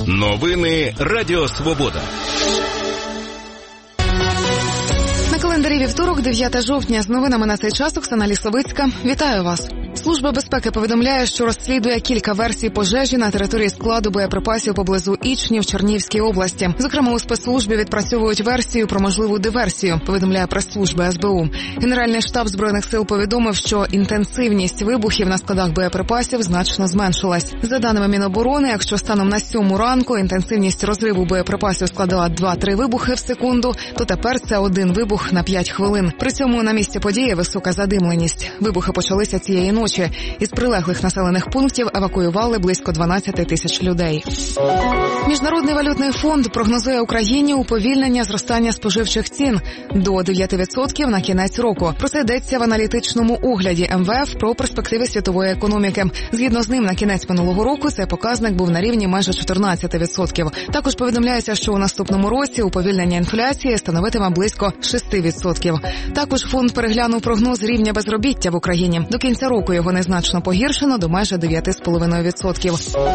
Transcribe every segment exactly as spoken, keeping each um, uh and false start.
Новини Радіо Свобода. На календарі вівторок, дев'яте жовтня. З новинами на цей час Оксана Лісовицька. Вітаю вас. Служба безпеки повідомляє, що розслідує кілька версій пожежі на території складу боєприпасів поблизу Ічні в Чернігівській області. Зокрема, у спецслужбі відпрацьовують версію про можливу диверсію, повідомляє прес-служба ес бе у. Генеральний штаб Збройних сил повідомив, що інтенсивність вибухів на складах боєприпасів значно зменшилась. За даними Міноборони, якщо станом на сьому ранку інтенсивність розриву боєприпасів складала два-три вибухи в секунду, то тепер це один вибух на п'ять хвилин. При цьому на місці події висока задимленість. Вибухи почалися цієї ночі. Із прилеглих населених пунктів евакуювали близько дванадцять тисяч людей. Міжнародний валютний фонд прогнозує Україні уповільнення зростання споживчих цін до дев'ять відсотків на кінець року. Про це йдеться в аналітичному огляді ем ве еф про перспективи світової економіки. Згідно з ним, на кінець минулого року цей показник був на рівні майже чотирнадцять відсотків. Також повідомляється, що у наступному році уповільнення інфляції становитиме близько шість відсотків. Також фонд переглянув прогноз рівня безробіття в Україні. До кінця року його незначно погіршено до майже дев'ять цілих п'ять десятих відсотків.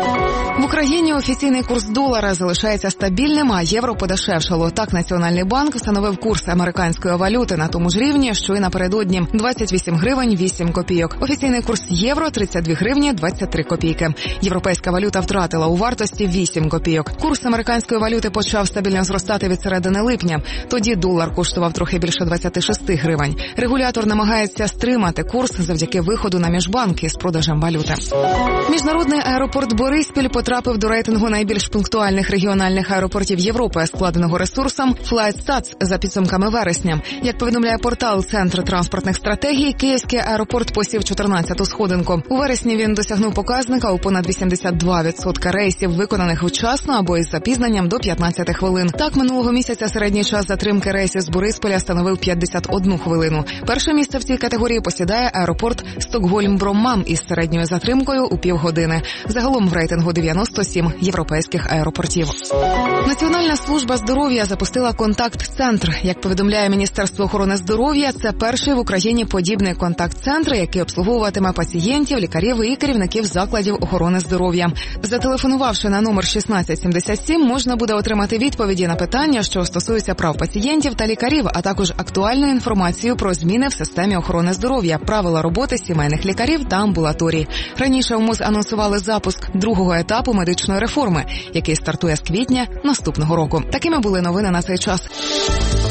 В Україні офіційний курс долара залишається стабільним, а євро подешевшало. Так Національний банк встановив курс американської валюти на тому ж рівні, що й напередодні – двадцять вісім гривень вісім копійок. Офіційний курс євро – тридцять дві гривні двадцять три копійки. Європейська валюта втратила у вартості вісім копійок. Курс американської валюти почав стабільно зростати від середини липня. Тоді долар коштував трохи більше двадцять шість гривень. Регулятор намагається стримати курс завдяки виходу на міжбанки з продажем валюти. Міжнародний аеропорт Бориспіль потрапив до рейтингу найбільш пунктуальних регіональних аеропортів Європи, складеного ресурсом FlightStats за підсумками вересня. Як повідомляє портал Центр транспортних стратегій, Київський аеропорт посів чотирнадцяту сходинку. У вересні він досягнув показника у понад вісімдесят два відсотки рейсів, виконаних вчасно або із запізненням до п'ятнадцяти хвилин. Так, минулого місяця середній час затримки рейсів з Борисполя становив п'ятдесят одну хвилину. Перше місце в цій категорії посідає аеропорт Стокгольм-Бромман із середньою затримкою у півгодини. Загалом в рейтингу дев'яносто сім європейських аеропортів. Національна служба здоров'я запустила контакт-центр. Як повідомляє Міністерство охорони здоров'я, це перший в Україні подібний контакт-центр, який обслуговуватиме пацієнтів, лікарів і керівників закладів охорони здоров'я. Зателефонувавши на номер шістнадцять сімдесят сім, можна буде отримати відповіді на питання, що стосуються прав пацієнтів та лікарів, а також актуальну інформацію про зміни в системі охорони здоров'я, правила роботи сімейних лікарів та амбулаторій. Раніше у МОЗ анонсували запуск другого етапу медичної реформи, який стартує з квітня наступного року. Такими були новини на цей час.